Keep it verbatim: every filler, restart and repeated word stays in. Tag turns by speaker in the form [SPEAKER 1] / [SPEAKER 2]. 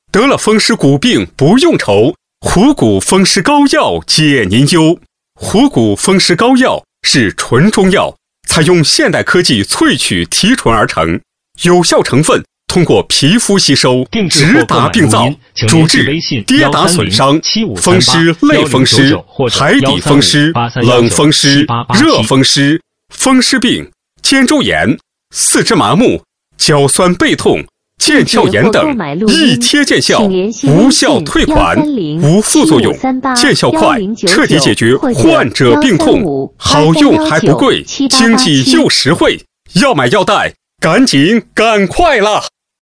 [SPEAKER 1] 得了风湿骨病不用愁，虎骨风湿膏药解您忧。虎骨风湿膏药是纯中药，采用现代科技萃取提纯而成，有效成分通过皮肤吸收，直达病灶，主治跌打损伤、风湿、类风湿、海底风湿、冷风湿、热风湿、风湿病、肩周炎、四肢麻木、脚酸背痛、腱鞘炎等，一贴见效，无效退款，无副作用，见效快，彻底解决患者病痛，好用还不贵，经济又实惠。要买要带，赶紧赶快啦！